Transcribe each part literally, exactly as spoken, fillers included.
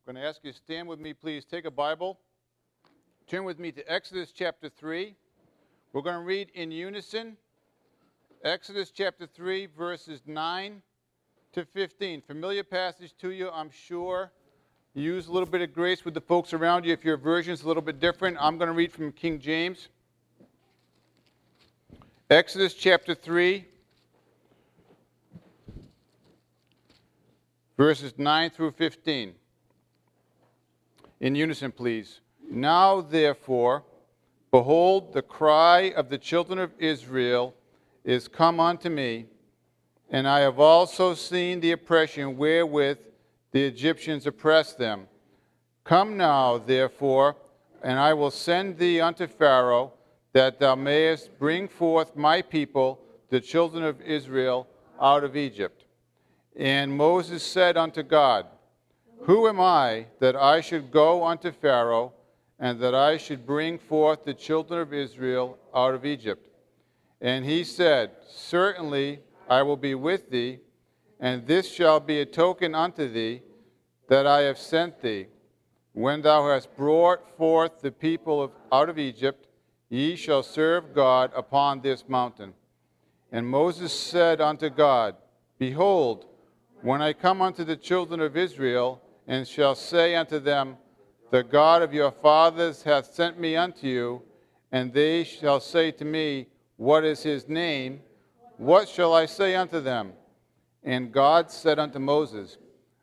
I'm going to ask you to stand with me, please. Take a Bible. Turn with me to Exodus chapter three. We're going to read in unison Exodus chapter three, verses nine to fifteen. Familiar passage to you, I'm sure. Use a little bit of grace with the folks around you if your version's a little bit different. I'm going to read from King James. Exodus chapter three, verses nine through fifteen. In unison, please. Now, therefore, behold, the cry of the children of Israel is come unto me, and I have also seen the oppression wherewith the Egyptians oppress them. Come now, therefore, and I will send thee unto Pharaoh, that thou mayest bring forth my people, the children of Israel, out of Egypt. And Moses said unto God, Who am I that I should go unto Pharaoh, and that I should bring forth the children of Israel out of Egypt? And he said, Certainly I will be with thee, and this shall be a token unto thee that I have sent thee. When thou hast brought forth the people of, out of Egypt, ye shall serve God upon this mountain. And Moses said unto God, Behold, when I come unto the children of Israel, and shall say unto them, The God of your fathers hath sent me unto you, and they shall say to me, What is his name? What shall I say unto them? And God said unto Moses,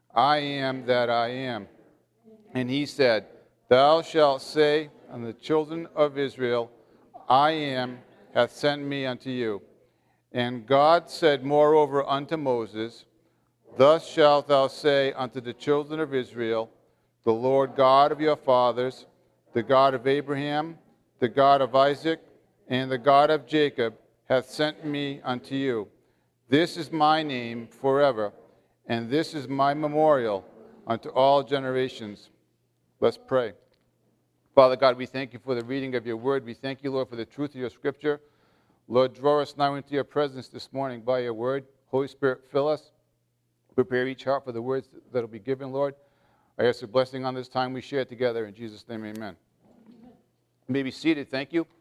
I am that I am. And he said, Thou shalt say unto the children of Israel, I am hath sent me unto you. And God said moreover unto Moses, Thus shalt thou say unto the children of Israel, The Lord God of your fathers, the God of Abraham, the God of Isaac, and the God of Jacob, hath sent me unto you. This is my name forever, and this is my memorial unto all generations. Let's pray. Father God, we thank you for the reading of your word. We thank you, Lord, for the truth of your scripture. Lord, draw us now into your presence this morning by your word. Holy Spirit, fill us. Prepare each heart for the words that will be given, Lord. I ask a blessing on this time we share together. In Jesus' name, amen. You may be seated. Thank you.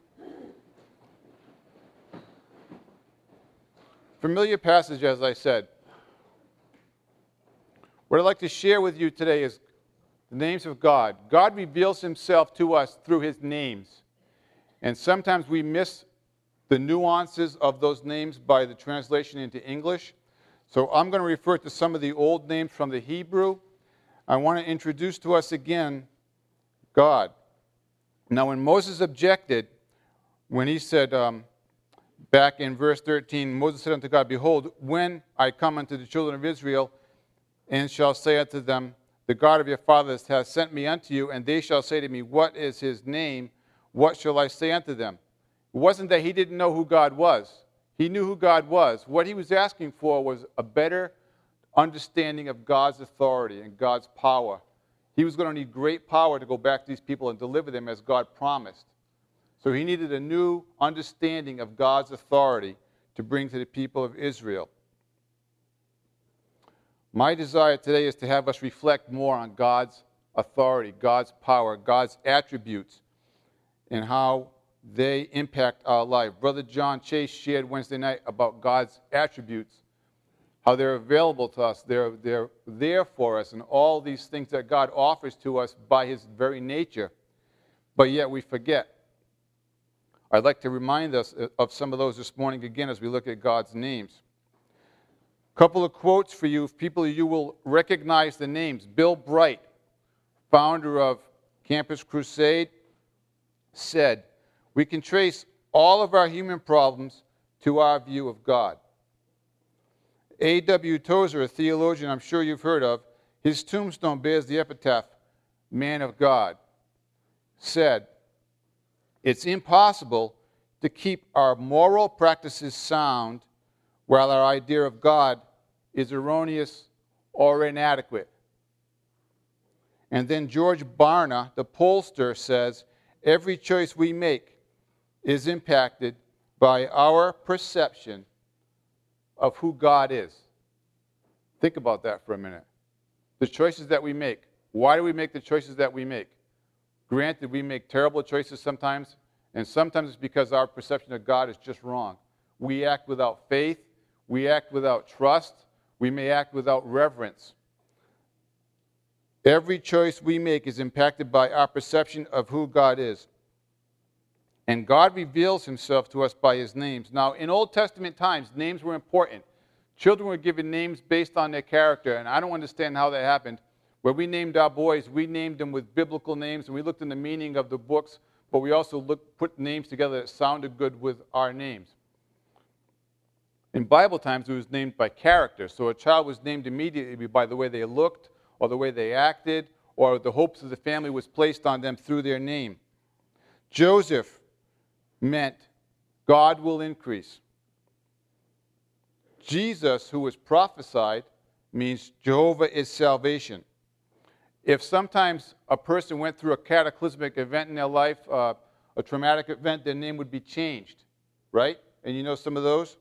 Familiar passage, as I said. What I'd like to share with you today is the names of God. God reveals himself to us through his names. And sometimes we miss the nuances of those names by the translation into English. So I'm going to refer to some of the old names from the Hebrew. I want to introduce to us again God. Now, when Moses objected, when he said, um, back in verse thirteen, Moses said unto God, Behold, when I come unto the children of Israel, and shall say unto them, The God of your fathers hath sent me unto you, and they shall say to me, What is his name? What shall I say unto them? It wasn't that he didn't know who God was. He knew who God was. What he was asking for was a better understanding of God's authority and God's power. He was going to need great power to go back to these people and deliver them as God promised. So he needed a new understanding of God's authority to bring to the people of Israel. My desire today is to have us reflect more on God's authority, God's power, God's attributes, and how they impact our life. Brother John Chase shared Wednesday night about God's attributes, how they're available to us, they're, they're there for us, and all these things that God offers to us by his very nature, but yet we forget. I'd like to remind us of some of those this morning again as we look at God's names. A couple of quotes for you, people you will recognize the names. Bill Bright, founder of Campus Crusade, said, We can trace all of our human problems to our view of God. A W Tozer, a theologian I'm sure you've heard of, his tombstone bears the epitaph, Man of God, said, It's impossible to keep our moral practices sound while our idea of God is erroneous or inadequate. And then George Barna, the pollster, says, Every choice we make is impacted by our perception of who God is. Think about that for a minute. The choices that we make Why do we make the choices that we make? Granted, we make terrible choices sometimes, and sometimes it's because our perception of God is just wrong. We act without faith. We act without trust. We may act without reverence. Every choice we make is impacted by our perception of who God is. And God reveals himself to us by his names. Now, in Old Testament times, names were important. Children were given names based on their character, and I don't understand how that happened. When we named our boys, we named them with biblical names, and we looked in the meaning of the books, but we also looked, put names together that sounded good with our names. In Bible times, it was named by character. So a child was named immediately by the way they looked, or the way they acted, or the hopes of the family was placed on them through their name. Joseph meant God will increase. Jesus, who was prophesied, means Jehovah is salvation. If sometimes a person went through a cataclysmic event in their life, uh, a traumatic event, their name would be changed, right? And you know some of those?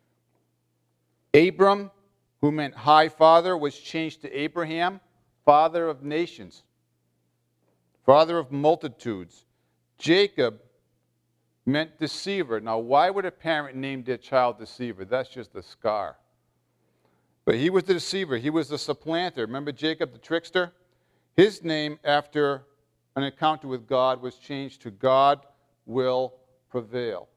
Abram, who meant high father, was changed to Abraham, father of nations, father of multitudes. Jacob meant deceiver. Now, why would a parent name their child deceiver? That's just a scar. But he was the deceiver. He was the supplanter. Remember Jacob the trickster? His name, after an encounter with God, was changed to God will prevail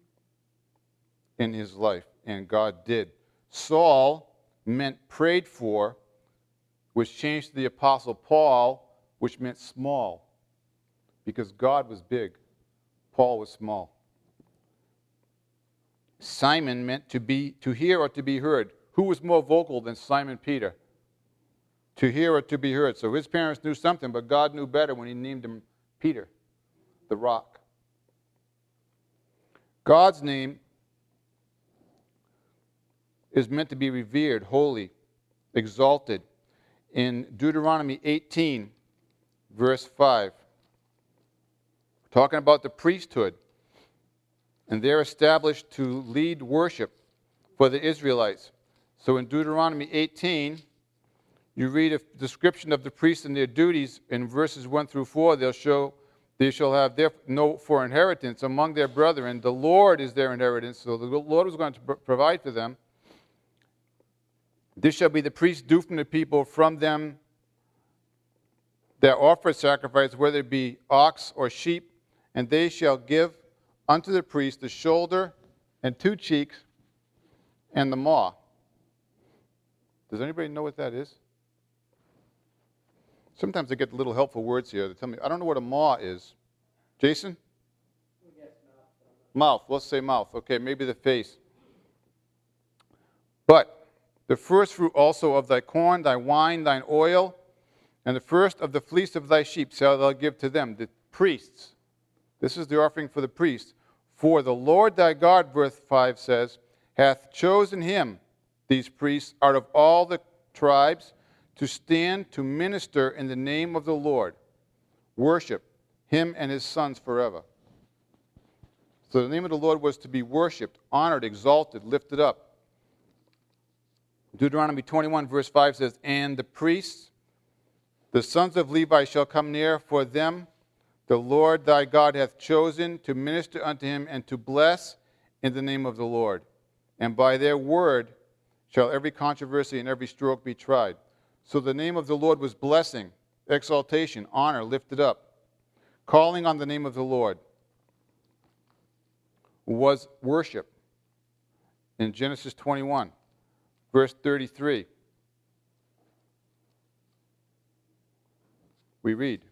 in his life. And God did. Saul meant prayed for, was changed to the Apostle Paul, which meant small, because God was big. Paul was small. Simon meant to be to hear or to be heard. Who was more vocal than Simon Peter? To hear or to be heard. So his parents knew something, but God knew better when he named him Peter, the rock. God's name is meant to be revered, holy, exalted. In Deuteronomy eighteen, verse five, talking about the priesthood, and they're established to lead worship for the Israelites. So in Deuteronomy eighteen, you read a description of the priests and their duties in verses one through four. They'll show they shall have their no for inheritance among their brethren. The Lord is their inheritance, so the Lord was going to provide for them. This shall be the priest's due from the people, from them that offer sacrifice, whether it be ox or sheep, and they shall give unto the priest the shoulder and two cheeks and the maw. Does anybody know what that is? Sometimes I get little helpful words here that tell me, I don't know what a maw is. Jason? Yes, mouth. Mouth. Let's say mouth. Okay, maybe the face. But the first fruit also of thy corn, thy wine, thine oil, and the first of the fleece of thy sheep shalt thou give to them, the priests. This is the offering for the priests. For the Lord thy God, verse five says, hath chosen him, these priests, out of all the tribes, to stand to minister in the name of the Lord. Worship him and his sons forever. So the name of the Lord was to be worshipped, honored, exalted, lifted up. Deuteronomy twenty-one, verse five says, and the priests, the sons of Levi, shall come near, for them the Lord thy God hath chosen to minister unto him and to bless in the name of the Lord. And by their word shall every controversy and every stroke be tried. So the name of the Lord was blessing, exaltation, honor, lifted up. Calling on the name of the Lord was worship. In Genesis twenty-one, verse thirty-three, we read,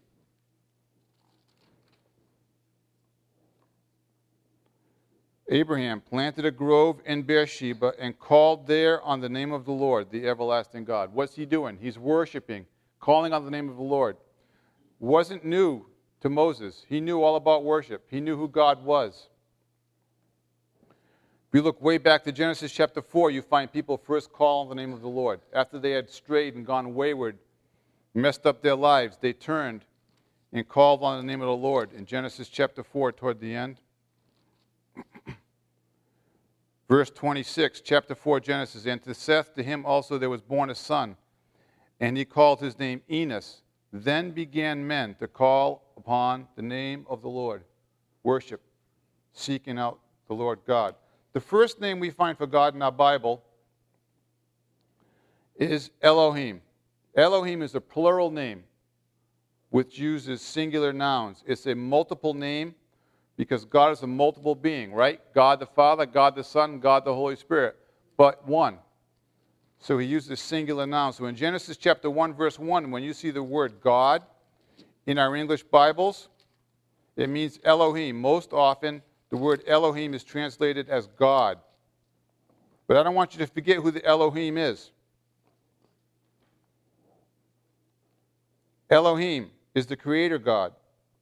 Abraham planted a grove in Beersheba and called there on the name of the Lord, the everlasting God. What's he doing? He's worshiping, calling on the name of the Lord. Wasn't new to Moses. He knew all about worship. He knew who God was. If you look way back to Genesis chapter four, you find people first call on the name of the Lord. After they had strayed and gone wayward, messed up their lives, they turned and called on the name of the Lord. In Genesis chapter four, toward the end, verse twenty-six, chapter four, Genesis, and to Seth, to him also there was born a son, and he called his name Enos. Then began men to call upon the name of the Lord, worship, seeking out the Lord God. The first name we find for God in our Bible is Elohim. Elohim is a plural name which uses singular nouns. It's a multiple name because God is a multiple being, right? God the Father, God the Son, God the Holy Spirit, but one. So he uses singular nouns. So in Genesis chapter one, verse one, when you see the word God in our English Bibles, it means Elohim. Most often, the word Elohim is translated as God. But I don't want you to forget who the Elohim is. Elohim is the creator God,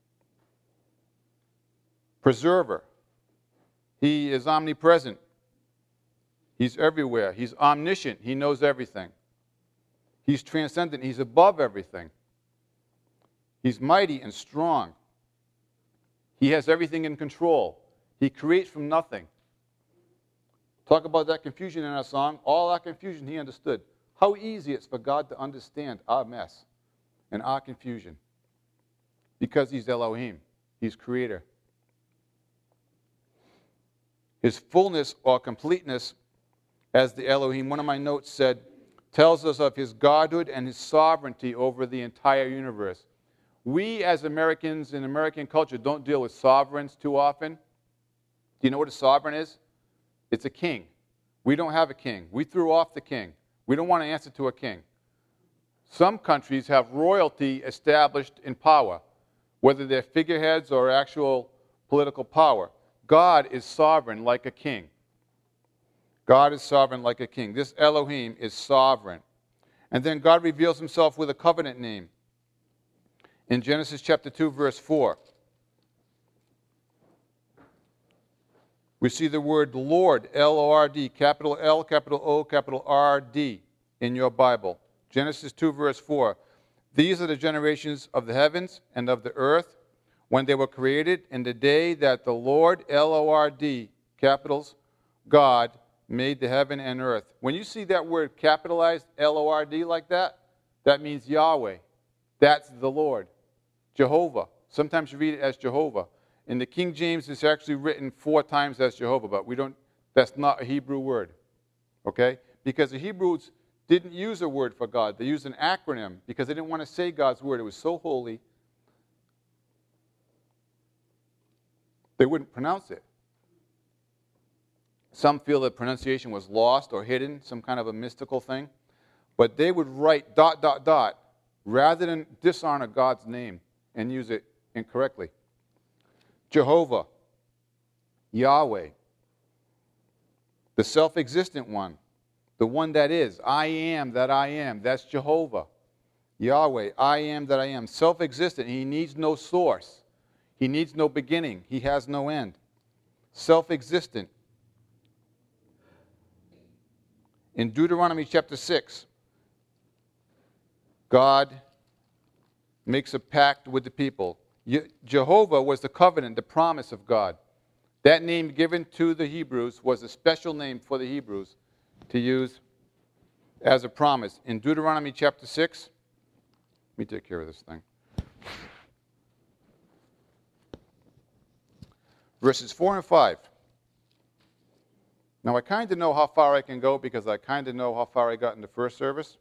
preserver. He is omnipresent. He's everywhere. He's omniscient. He knows everything. He's transcendent. He's above everything. He's mighty and strong. He has everything in control. He creates from nothing. Talk about that confusion in our song. All our confusion he understood. How easy it's for God to understand our mess and our confusion. Because he's Elohim. He's creator. His fullness or completeness, as the Elohim, one of my notes said, tells us of his godhood and his sovereignty over the entire universe. We as Americans in American culture don't deal with sovereigns too often. Do you know what a sovereign is? It's a king. We don't have a king. We threw off the king. We don't want to answer to a king. Some countries have royalty established in power, whether they're figureheads or actual political power. God is sovereign like a king. God is sovereign like a king. This Elohim is sovereign. And then God reveals himself with a covenant name. In Genesis chapter two, verse four, we see the word Lord, L O R D, capital L, capital O, capital R D in your Bible. Genesis two, verse four. These are the generations of the heavens and of the earth when they were created in the day that the Lord, L O R D, capitals, God, made the heaven and earth. When you see that word capitalized, L O R D, like that, that means Yahweh. That's the Lord. Jehovah. Sometimes you read it as Jehovah. In the King James, it's actually written four times as Jehovah, but we don't, that's not a Hebrew word. Okay? Because the Hebrews didn't use a word for God. They used an acronym because they didn't want to say God's word. It was so holy, they wouldn't pronounce it. Some feel that pronunciation was lost or hidden, some kind of a mystical thing. But they would write dot, dot, dot, rather than dishonor God's name and use it incorrectly. Jehovah, Yahweh, the self-existent one, the one that is, I am that I am, that's Jehovah. Yahweh, I am that I am, self-existent. He needs no source. He needs no beginning. He has no end. Self-existent. In Deuteronomy chapter six, God makes a pact with the people. Jehovah was the covenant, the promise of God. That name given to the Hebrews was a special name for the Hebrews to use as a promise. In Deuteronomy chapter six, let me take care of this thing. Verses four and five. Now, I kind of know how far I can go because I kind of know how far I got in the first service.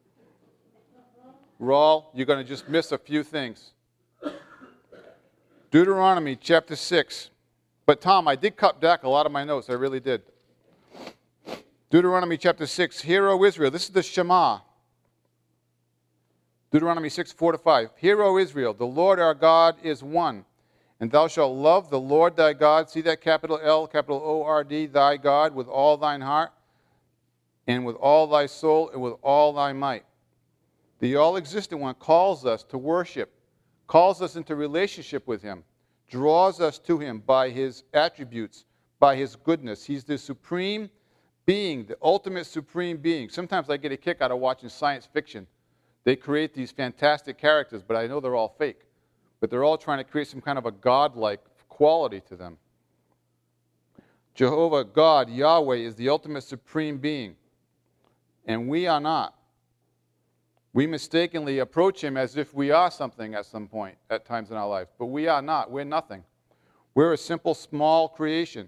Raul, you're going to just miss a few things. Deuteronomy chapter six. But Tom, I did cut back a lot of my notes. I really did. Deuteronomy chapter six. Hear, O Israel. This is the Shema. Deuteronomy six, four to five. Hear, O Israel, the Lord our God is one. And thou shalt love the Lord thy God, see that capital L, capital O R D, thy God, with all thine heart, and with all thy soul, and with all thy might. The all-existent one calls us to worship, calls us into relationship with him, draws us to him by his attributes, by his goodness. He's the supreme being, the ultimate supreme being. Sometimes I get a kick out of watching science fiction. They create these fantastic characters, but I know they're all fake. But they're all trying to create some kind of a godlike quality to them. Jehovah, God, Yahweh, is the ultimate supreme being. And we are not. We mistakenly approach him as if we are something at some point, at times in our life. But we are not. We're nothing. We're a simple, small creation.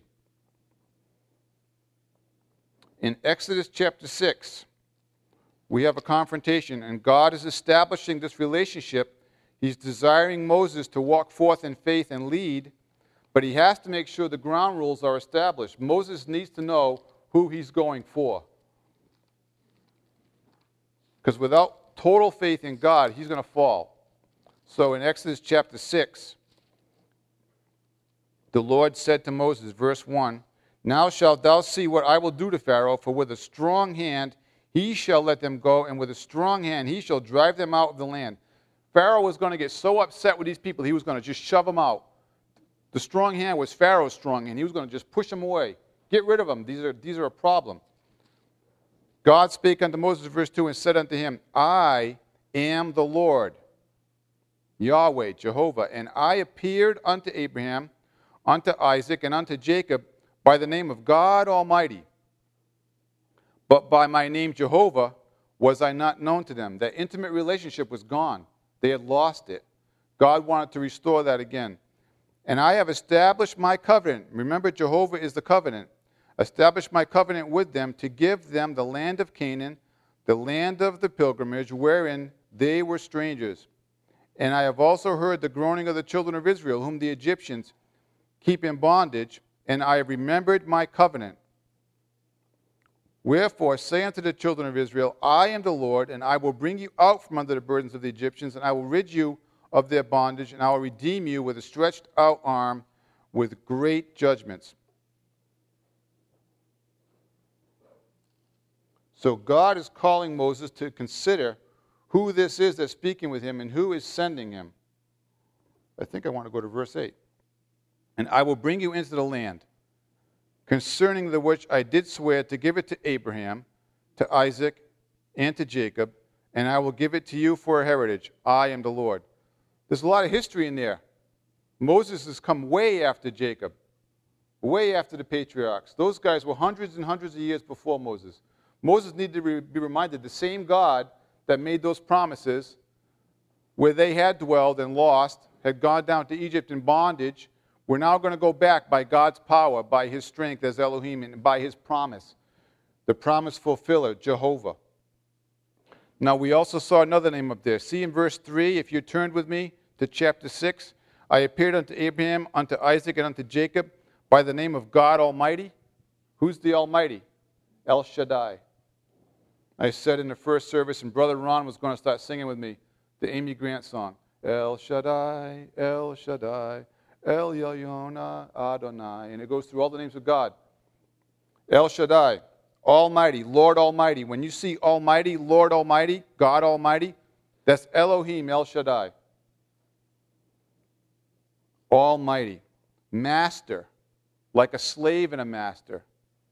In Exodus chapter six, we have a confrontation, and God is establishing this relationship. He's desiring Moses to walk forth in faith and lead, but he has to make sure the ground rules are established. Moses needs to know who he's going for. Because without total faith in God, he's going to fall. So in Exodus chapter six, the Lord said to Moses, verse one, "Now shalt thou see what I will do to Pharaoh, for with a strong hand he shall let them go, and with a strong hand he shall drive them out of the land." Pharaoh was going to get so upset with these people, he was going to just shove them out. The strong hand was Pharaoh's strong hand. He was going to just push them away. Get rid of them. These are, these are a problem. God spake unto Moses, verse two, and said unto him, "I am the Lord, Yahweh, Jehovah, and I appeared unto Abraham, unto Isaac, and unto Jacob by the name of God Almighty. But by my name Jehovah was I not known to them." That intimate relationship was gone. They had lost it. God wanted to restore that again. "And I have established my covenant." Remember, Jehovah is the covenant. "Established my covenant with them to give them the land of Canaan, the land of the pilgrimage, wherein they were strangers. And I have also heard the groaning of the children of Israel, whom the Egyptians keep in bondage, and I have remembered my covenant. Wherefore say unto the children of Israel, I am the Lord, and I will bring you out from under the burdens of the Egyptians, and I will rid you of their bondage, and I will redeem you with a stretched out arm, with great judgments." So God is calling Moses to consider who this is that's speaking with him and who is sending him. I think I want to go to verse eight. "And I will bring you into the land, concerning the which I did swear to give it to Abraham, to Isaac, and to Jacob, and I will give it to you for a heritage. I am the Lord." There's a lot of history in there. Moses has come way after Jacob, way after the patriarchs. Those guys were hundreds and hundreds of years before Moses. Moses needed to be reminded the same God that made those promises, where they had dwelled and lost, had gone down to Egypt in bondage. We're now going to go back by God's power, by his strength as Elohim, and by his promise. The promise fulfiller, Jehovah. Now we also saw another name up there. See in verse three, if you turned with me to chapter six, "I appeared unto Abraham, unto Isaac, and unto Jacob by the name of God Almighty." Who's the Almighty? El Shaddai. I said in the first service, and Brother Ron was going to start singing with me, the Amy Grant song. El Shaddai, El Shaddai, El Elyon Adonai. And it goes through all the names of God. El Shaddai, Almighty, Lord Almighty. When you see Almighty, Lord Almighty, God Almighty, that's Elohim, El Shaddai. Almighty. Master, like a slave and a master.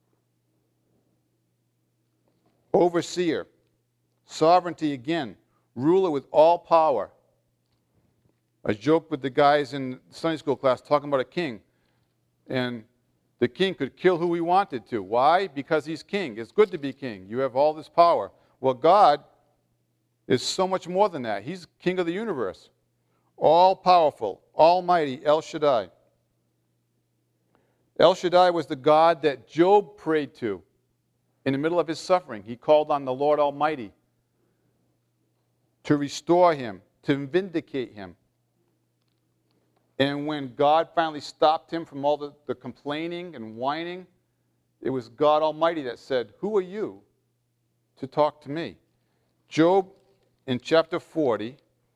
Overseer. Sovereignty again. Ruler with all power. I joked with the guys in Sunday school class talking about a king. And the king could kill who he wanted to. Why? Because he's king. It's good to be king. You have all this power. Well, God is so much more than that. He's king of the universe. All-powerful, almighty, El Shaddai. El Shaddai was the God that Job prayed to in the middle of his suffering. He called on the Lord Almighty to restore him, to vindicate him. And when God finally stopped him from all the, the complaining and whining, it was God Almighty that said, "Who are you to talk to me?" Job, in chapter forty,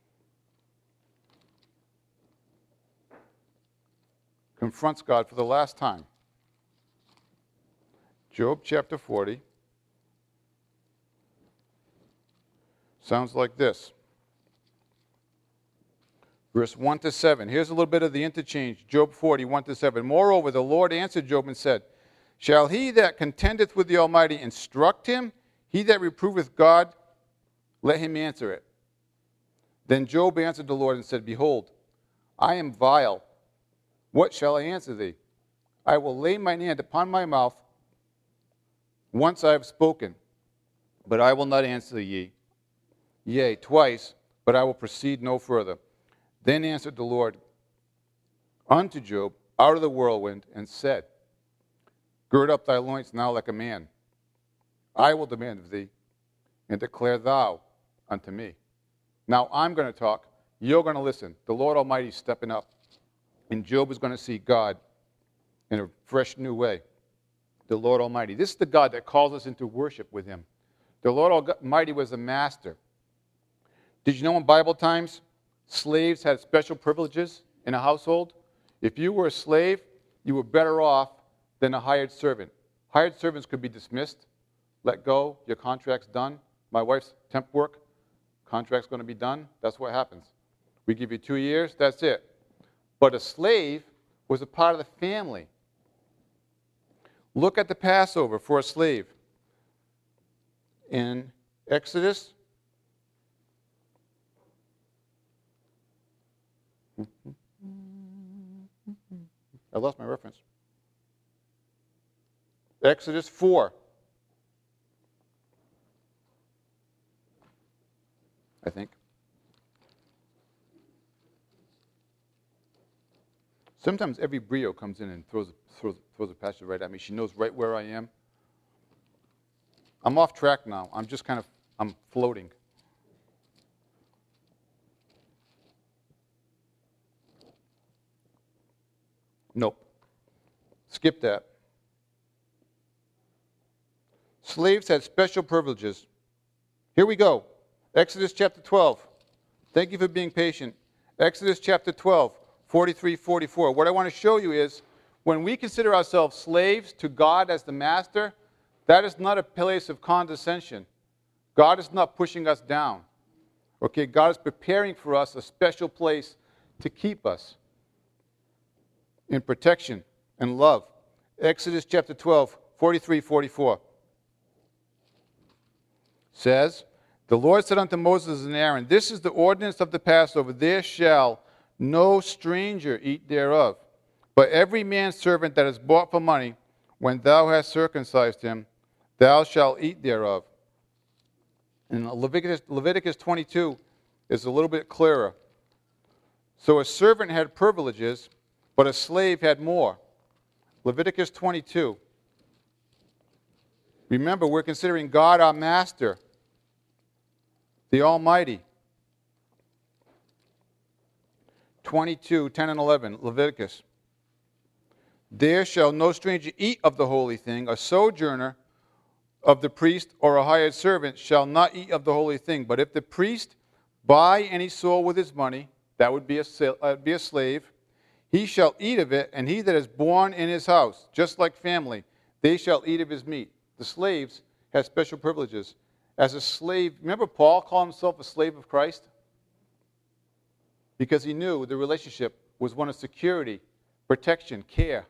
confronts God for the last time. Job chapter forty sounds like this. Verse one to seven. Here's a little bit of the interchange. Job forty, one to seven. "Moreover, the Lord answered Job and said, Shall he that contendeth with the Almighty instruct him? He that reproveth God, let him answer it. Then Job answered the Lord and said, Behold, I am vile. What shall I answer thee? I will lay mine hand upon my mouth. Once I have spoken, but I will not answer ye. Yea, twice, but I will proceed no further. Then answered the Lord unto Job out of the whirlwind, and said, Gird up thy loins now like a man. I will demand of thee, and declare thou unto me. Now I'm going to talk. You're going to listen. The Lord Almighty is stepping up. And Job is going to see God in a fresh new way. The Lord Almighty. This is the God that calls us into worship with him. The Lord Almighty was the master. Did you know in Bible times, slaves had special privileges in a household? If you were a slave, you were better off than a hired servant. Hired servants could be dismissed, let go, your contract's done. My wife's temp work, contract's going to be done. That's what happens. We give you two years, that's it. But a slave was a part of the family. Look at the Passover for a slave. In Exodus, I lost my reference. Exodus four. I think. Sometimes every brio comes in and throws, throws, throws a passage right at me. She knows right where I am. I'm off track now. I'm just kind of, I'm floating. Nope. Skip that. Slaves had special privileges. Here we go. Exodus chapter twelve. Thank you for being patient. Exodus chapter twelve, forty-three, forty-four. What I want to show you is when we consider ourselves slaves to God as the master, that is not a place of condescension. God is not pushing us down. Okay, God is preparing for us a special place to keep us in protection and love. Exodus chapter twelve, forty-three, forty-four says, The Lord said unto Moses and Aaron, This is the ordinance of the Passover. There shall no stranger eat thereof, but every man's servant that is bought for money, when thou hast circumcised him, thou shalt eat thereof. And Leviticus, Leviticus twenty-two is a little bit clearer. So a servant had privileges, but a slave had more. Leviticus twenty-two. Remember, we're considering God our master, the Almighty. twenty-two, ten and eleven, Leviticus. There shall no stranger eat of the holy thing, a sojourner of the priest or a hired servant shall not eat of the holy thing. But if the priest buy any soul with his money, that would be a, uh, be a slave, he shall eat of it, and he that is born in his house, just like family, they shall eat of his meat. The slaves had special privileges. As a slave, remember Paul called himself a slave of Christ? Because he knew the relationship was one of security, protection, care.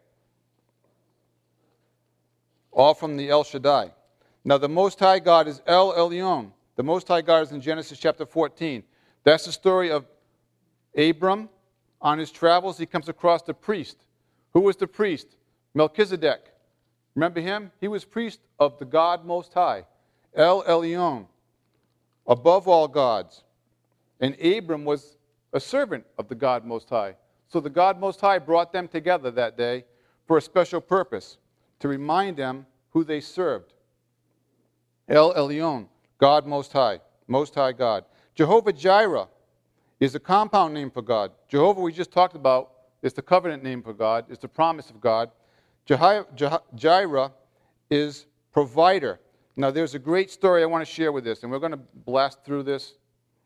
All from the El Shaddai. Now the Most High God is El Elyon. The Most High God is in Genesis chapter fourteen. That's the story of Abram. On his travels, he comes across the priest. Who was the priest? Melchizedek. Remember him? He was priest of the God Most High. El Elyon. Above all gods. And Abram was a servant of the God Most High. So the God Most High brought them together that day for a special purpose, to remind them who they served. El Elyon, God Most High, Most High God. Jehovah Jireh is a compound name for God. Jehovah, we just talked about, is the covenant name for God, is the promise of God. Jireh is provider. Now, there's a great story I want to share with this, and we're going to blast through this.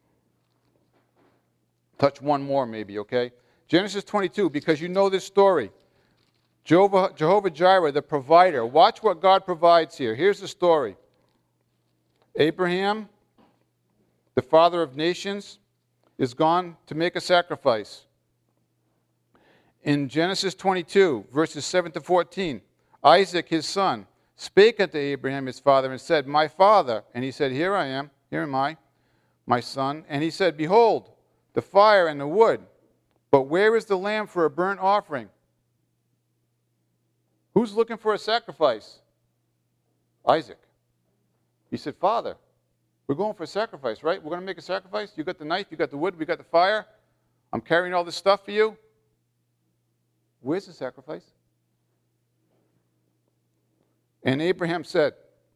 Touch one more, maybe, okay? Genesis twenty-two, because you know this story. Jehovah, Jehovah Jireh, the provider. Watch what God provides here. Here's the story. Abraham, the father of nations, is gone to make a sacrifice. In Genesis twenty-two, verses seven to fourteen, Isaac, his son, spake unto Abraham, his father, and said, My father. And he said, Here I am, here am I, my son. And he said, Behold, the fire and the wood, but where is the lamb for a burnt offering? Who's looking for a sacrifice? Isaac. He said, Father, We're going for a sacrifice, right? We're going to make a sacrifice. You got the knife, you got the wood, we got the fire. I'm carrying all this stuff for you. Where's the sacrifice? And Abraham said,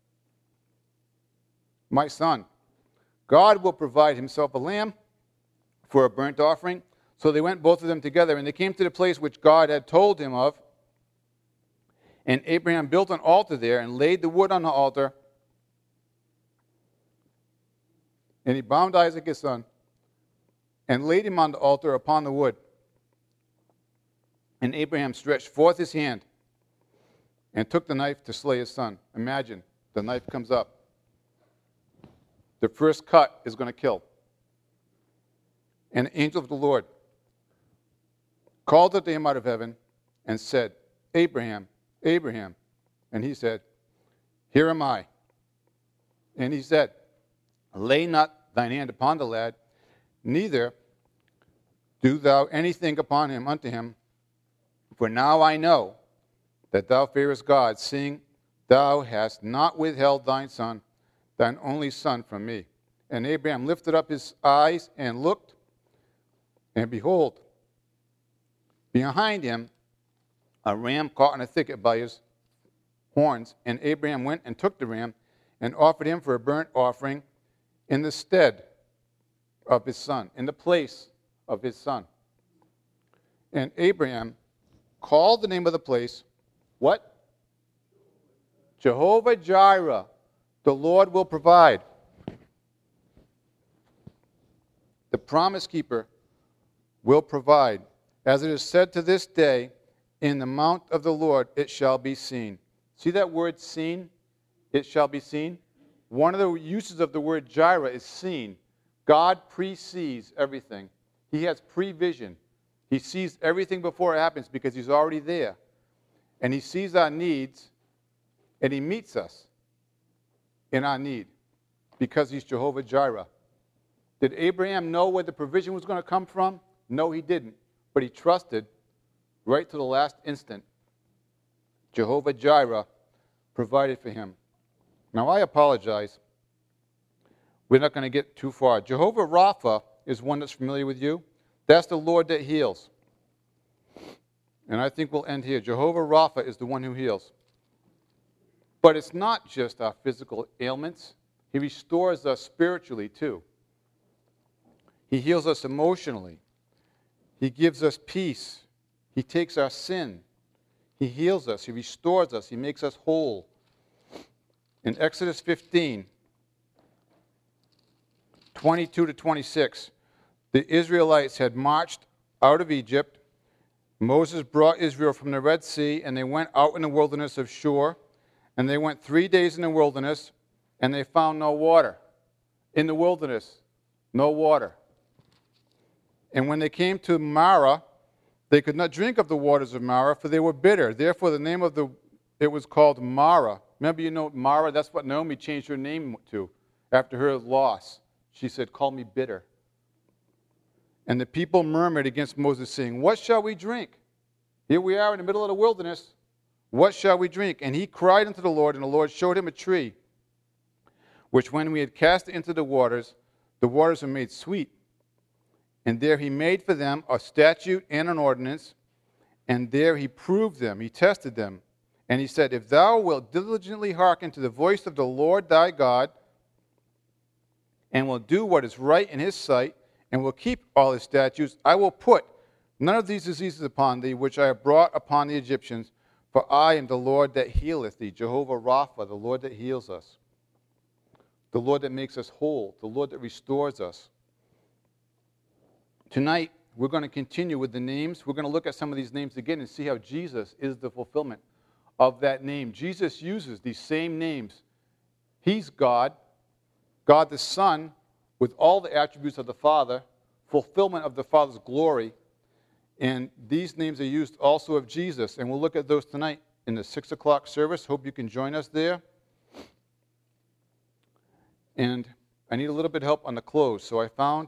my son, God will provide himself a lamb for a burnt offering. So they went both of them together, and they came to the place which God had told him of. And Abraham built an altar there and laid the wood on the altar. And he bound Isaac his son and laid him on the altar upon the wood. And Abraham stretched forth his hand and took the knife to slay his son. Imagine, the knife comes up. The first cut is going to kill. And the angel of the Lord called unto him out of heaven and said, Abraham, Abraham. And he said, here am I. And he said, lay not thine hand upon the lad, neither do thou anything upon him unto him. For now I know that thou fearest God, seeing thou hast not withheld thine son, thine only son, from me. And Abraham lifted up his eyes and looked, and behold, behind him a ram caught in a thicket by his horns. And Abraham went and took the ram and offered him for a burnt offering in the stead of his son, in the place of his son. And Abraham called the name of the place, what? Jehovah Jireh, the Lord will provide. The promise keeper will provide. As it is said to this day, in the mount of the Lord it shall be seen. See that word seen? It shall be seen. One of the uses of the word Jireh is seen. God pre-sees everything. He has prevision. He sees everything before it happens because he's already there. And he sees our needs, and he meets us in our need because he's Jehovah Jireh. Did Abraham know where the provision was going to come from? No, he didn't. But he trusted right to the last instant. Jehovah Jireh provided for him. Now, I apologize. We're not going to get too far. Jehovah Rapha is one that's familiar with you. That's the Lord that heals. And I think we'll end here. Jehovah Rapha is the one who heals. But it's not just our physical ailments. He restores us spiritually, too. He heals us emotionally. He gives us peace. He takes our sin. He heals us. He restores us. He makes us whole. In Exodus fifteen, twenty-two to twenty-six, the Israelites had marched out of Egypt. Moses brought Israel from the Red Sea, and they went out in the wilderness of Shur. And they went three days in the wilderness, and they found no water. In the wilderness, no water. And when they came to Marah, they could not drink of the waters of Marah, for they were bitter. Therefore, the name of the it was called Marah. Remember, you know, Marah, that's what Naomi changed her name to after her loss. She said, call me bitter. And the people murmured against Moses, saying, what shall we drink? Here we are in the middle of the wilderness. What shall we drink? And he cried unto the Lord, and the Lord showed him a tree, which when we had cast it into the waters, the waters were made sweet. And there he made for them a statute and an ordinance, and there he proved them, he tested them. And he said, if thou wilt diligently hearken to the voice of the Lord thy God, and will do what is right in his sight, and will keep all his statutes, I will put none of these diseases upon thee, which I have brought upon the Egyptians, for I am the Lord that healeth thee, Jehovah Rapha, the Lord that heals us, the Lord that makes us whole, the Lord that restores us. Tonight, we're going to continue with the names. We're going to look at some of these names again and see how Jesus is the fulfillment of that name. Jesus uses these same names. He's God, God the Son, with all the attributes of the Father, fulfillment of the Father's glory. And these names are used also of Jesus. And we'll look at those tonight in the six o'clock service. Hope you can join us there. And I need a little bit of help on the close. So I found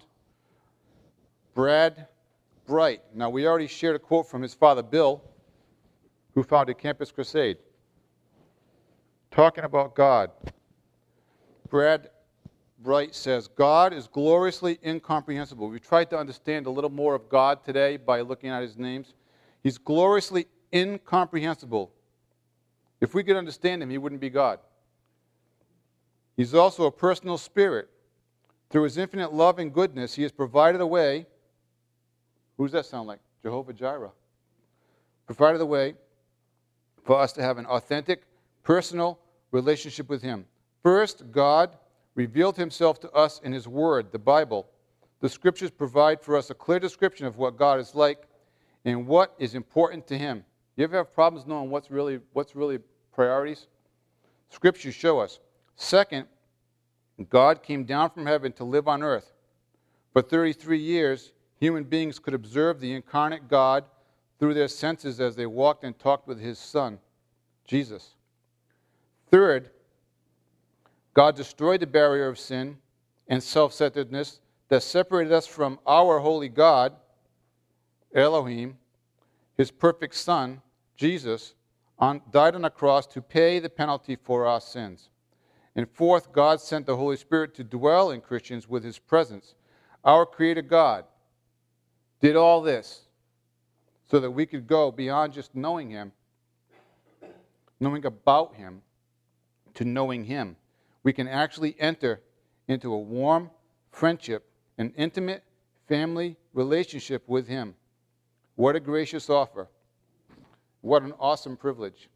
Brad Bright. Now, we already shared a quote from his father, Bill, who founded Campus Crusade, talking about God. Brad Bright says, God is gloriously incomprehensible. We tried to understand a little more of God today by looking at his names. He's gloriously incomprehensible. If we could understand him, he wouldn't be God. He's also a personal spirit. Through his infinite love and goodness, he has provided a way. Who does that sound like? Jehovah Jireh. Provided a way for us to have an authentic, personal relationship with him. First, God revealed himself to us in his word, the Bible. The scriptures provide for us a clear description of what God is like and what is important to him. You ever have problems knowing what's really, what's really priorities? Scriptures show us. Second, God came down from heaven to live on earth. For thirty-three years, human beings could observe the incarnate God through their senses as they walked and talked with his Son, Jesus. Third, God destroyed the barrier of sin and self-centeredness that separated us from our holy God, Elohim. His perfect Son, Jesus, on, died on a cross to pay the penalty for our sins. And fourth, God sent the Holy Spirit to dwell in Christians with his presence. Our Creator God did all this so that we could go beyond just knowing him, knowing about him, to knowing him. We can actually enter into a warm friendship, an intimate family relationship with him. What a gracious offer. What an awesome privilege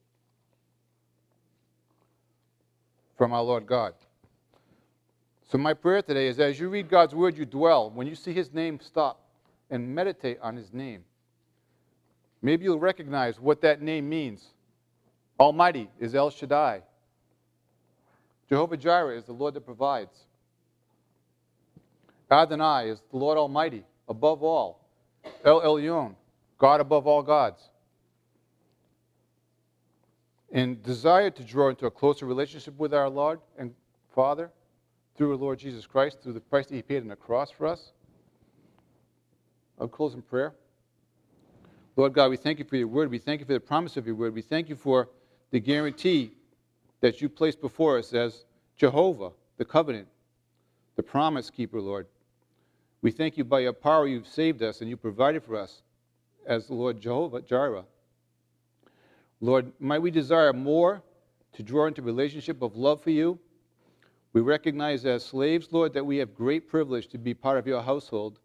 from our Lord God. So my prayer today is as you read God's word, you dwell. When you see his name, stop and meditate on his name. Maybe you'll recognize what that name means. Almighty is El Shaddai. Jehovah Jireh is the Lord that provides. Adonai is the Lord Almighty, above all. El Elyon, God above all gods. And desire to draw into a closer relationship with our Lord and Father through our Lord Jesus Christ, through the price that he paid on the cross for us. I'll close in prayer. Lord God, we thank you for your word. We thank you for the promise of your word. We thank you for the guarantee that you placed before us as Jehovah, the covenant, the promise keeper, Lord. We thank you by your power you've saved us and you provided for us as the Lord Jehovah Jireh. Lord, might we desire more to draw into relationship of love for you. We recognize as slaves, Lord, that we have great privilege to be part of your household,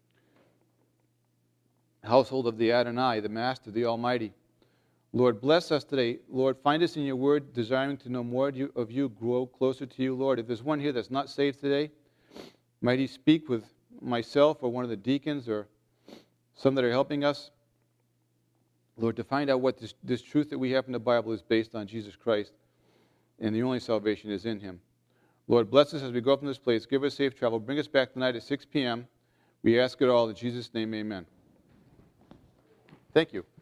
household of the Adonai, the Master, the Almighty. Lord, bless us today. Lord, find us in your word, desiring to know more of you, of you, grow closer to you, Lord. If there's one here that's not saved today, might he speak with myself or one of the deacons or some that are helping us, Lord, to find out what this, this truth that we have in the Bible is based on Jesus Christ, and the only salvation is in him. Lord, bless us as we go from this place. Give us safe travel. Bring us back tonight at six p.m. We ask it all in Jesus' name, amen. Thank you.